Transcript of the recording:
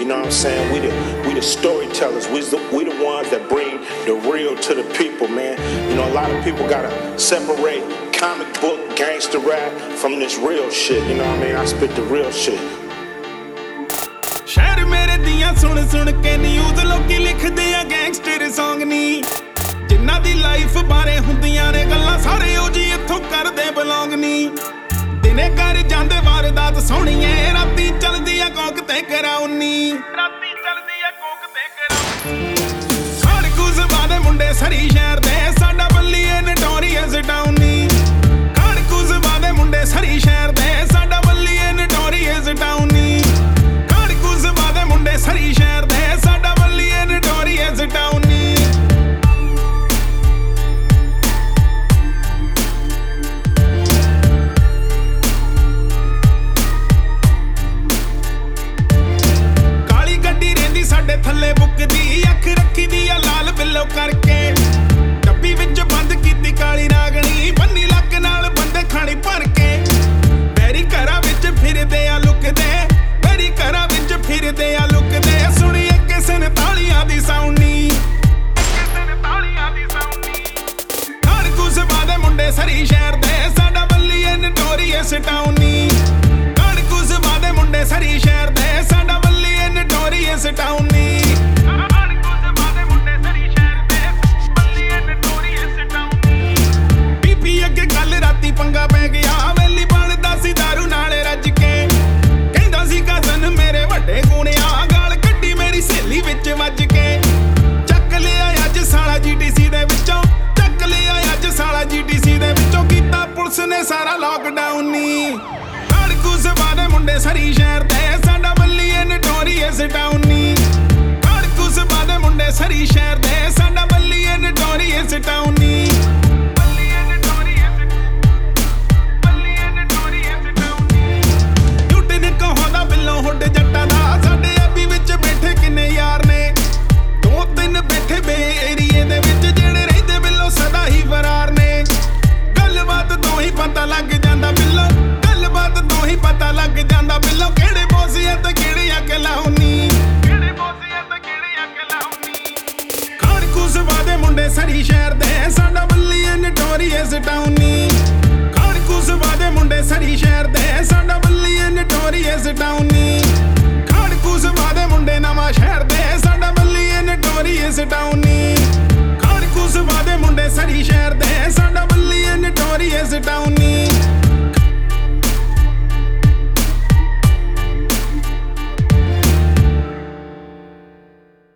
You know what I'm saying? We the storytellers. We the ones that bring the real to the people, man. You know, a lot of people gotta separate comic book gangster rap from this real shit. You know what I mean? I spit the real shit. ਸ਼ਹਿਰ ਮੇਰੇ ਦੀਆਂ ਸੁਣ ਸੁਣ ਕੇ news ਲੋਕੀ ਲਿਖਦੇ ਆ gangster song ਨੀ ਜਿਨ੍ਹਾਂ ਦੀ ਲਾਈਫ ਬਾਰੇ ਹੁੰਦੀਆਂ ਨੇ ਗੱਲਾਂ ਸਾਰੇ ਉਹ ਜੀ ਇੱਥੋਂ ਕਰਦੇ ਬਿਲੋਂਗ ਨੀ ਦਿਨੇ ਕਰ ਜਾਂਦੇ ਵਾਰਦਾਤ ਸੋਹਣੀਏ ਰਾਤੀ ਚੱਲਦੀ ਆ ਕੋਕ ਤੇ ਕਰਾਉਣੀ ਰਾਤੀ ਚੱਲਦੀ ਆ ਕੋਕ ਤੇ ਕਰਾਉਣੀ ਖਾੜਕੂਸ ਬਾਦੇ ਮੁੰਡੇ ਸਰੀ ਸ਼ਹਿਰ ਦੇ ਸਾਡਾ ਬੱਲੀਏ ਨਟੋਰੀਅਸ ਡਾਊਨੀ ਖਾੜਕੂਸ ਬਾਦੇ ਮੁੰਡੇ ਸਰੀ ਸ਼ਹਿਰ ਦੇ ਸਾਡਾ ਬੱਲੀਏ ਨਟੋਰੀਅਸ ਡਾਊਨੀ ਦੇ ਮੁੰਡੇ ਸਰੀ ਸ਼ਹਿਰ ਦੇ ਸਾਡਾ ਬੱਲੀਏ ਨਟੋਰੀਅਸ ਡਾਊਨੀ ਕਾਲੀ ਗੱਡੀ ਰਹਿੰਦੀ ਸਾਡੇ ਥੱਲੇ ਬੁੱਕਦੀ ਅੱਖ ਰੱਖੀ ਦੀ ਆ ਲਾਲ ਬਿੱਲੋ ਕਰਕੇ ਡੱਬੀ ਵਿੱਚ ਬੰਦ ਕੀਤੀ ਕਾਲੀ ਨਾਗਣੀ ਬੰਨੀ ਲੱਕ ਨਾਲ ਬੰਦੇ ਖਾਣੀ ਭਰ ਕੇ ਬੈਰੀ ਘਰਾਂ ਵਿੱਚ ਫਿਰਦੇ ਆ ਲੁਕਦੇ ਬੈਰੀ ਘਰਾਂ ਵਿੱਚ ਫਿਰਦੇ ਆ ਲੁਕਦੇ ਸੁਣੀਏ ਕਿਸੇ ਨੇ ਤਾਲੀਆਂ ਦੀ ਸਾਉਣੀ ਖਾੜਕੂਸ ਬਾਦੇ ਮੁੰਡੇ ਸਰੀ ਸ਼ਹਿਰ ਦੇ ਸਾਡਾ ਬੱਲੀਏ ਨਟੋਰੀਅਸ ਡਾਊਨੀ ਖਾੜਕੂਸ ਬਾਦੇ ਮੁੰਡੇ ਸਰੀ ਸ਼ਹਿਰ ਦੇ ਸਾਡਾ ਬੱਲੀਏ ਨਟੋਰੀਅਸ ਡਾਊਨੀ ਬੀਪੀ ਅੱਗੇ ਕੱਲ ਰਾਤੀ ਪੰਗਾ ਪੈ ਗਿਆ ਵੇਲੀ ਬਣਦਾ ਸੀ ਦਾਰੂ ਨਾਲੇ ਰੱਜ ਕੇ ਕਹਿੰਦਾ ਸੀ ਕਜ਼ਨ ਮੇਰੇ ਵੱਡੇ ਗੁਣਿਆ ਗਾਲ ਕੱਢੀ ਮੇਰੀ ਸਹੇਲੀ ਵਿੱਚ ਵੱਜ ਕੇ ਚੱਕ ਲਿਆ ਅੱਜ ਸਾਲਾ ਜੀਟੀਸੀ ਦੇ ਵਿੱਚੋਂ ਚੱਕ ਲਿਆ ਅੱਜ ਸਾਲਾ ਜੀਟੀਸੀ ਦੇ ਵਿੱਚੋਂ ਕੀਤਾ ਪੁਲਿਸ ਨੇ ਸਾਰਾ ਲੋਕਡਾਊਨ ਨੀ ਖਾੜਕੂਸ ਬਾਦੇ ਮੁੰਡੇ ਸਰੀ ਸ਼ਹਿਰ ਦੇ ਸਾਡਾ ਬੱਲੀਏ ਨਟੋਰੀਅਸ ਡਾਊਨੀ ਖਾੜਕੂਸ ਬਾਦੇ ਮੁੰਡੇ ਸਰੀ ਸ਼ਹਿਰ ਦੇ ਸਾਡਾ ਬੱਲੀਏ ਨਟੋਰੀਅਸ ਡਾਊਨੀ ਹੁੱਡ ਜੱਟਾਂ ਦਾ ਸਾਡੇ ਐਬੀ ਵਿੱਚ ਬੈਠੇ ਕਿੰਨੇ ਯਾਰ ਨੇ ਦੋ ਤਿੰਨ ਬੈਠੇ ਬੇ ਏਰੀਏ ਦੇ ਵਿੱਚ ਜਿਹੜੇ ਰਹਿੰਦੇ ਬਿੱਲੋ ਸਦਾ ਹੀ ਫਰਾਰ ਨੇ ਗੱਲਬਾਤ ਤੋਂ ਹੀ ਪਤਾ ਲੱਗ ਜਾਂਦਾ ਬਿੱਲੋ ਗੱਲਬਾਤ ਤੋਂ ਹੀ ਪਤਾ ਲੱਗ ਜਾਂਦਾ ਬਿੱਲੋ ਕਿਹੜੇ ਬੋਸੀਏ ਤੇ ਕਿਹੜੀ ਅੱਗ ਲਾਉਣੀ ਕਿਹੜੇ ਬੋਸੀਏ ਤੇ ਕਿਹੜੀ ਅੱਗ ਲਾਉਣੀ ਖਾੜਕੂਸ ਬਾਦੇ ਮੁੰਡੇ ਸਰੀ ਸ਼ਹਿਰ ਦੇ ਸਾਡਾ ਬੱਲੀਏ ਨਟੋਰੀਅਸ ਡਾਊਨੀ ਖਾੜਕੂਸ ਬਾਦੇ ਮੁੰਡੇ ਸਰੀ ਸ਼ਹਿਰ ਦੇ ਸਾਡਾ ਬੱਲੀਏ ਨਟੋਰੀਅਸ ਡਾਊਨੀ ਖਾੜਕੂਸ ਬਾਦੇ ਮੁੰਡੇ ਨਵਾਂ ਸ਼ਹਿਰ ਦੇ ਸਾਡਾ ਬੱਲੀਏ ਨਟੋਰੀਅਸ ਡਾਊਨੀ ਖਾੜਕੂਸ ਬਾਦੇ ਮੁੰਡੇ ਸਰੀ ਸ਼ਹਿਰ ਦੇ ਸਾਡਾ ਬੱਲੀਏ ਨਟੋਰੀਅਸ ਡਾਊਨੀ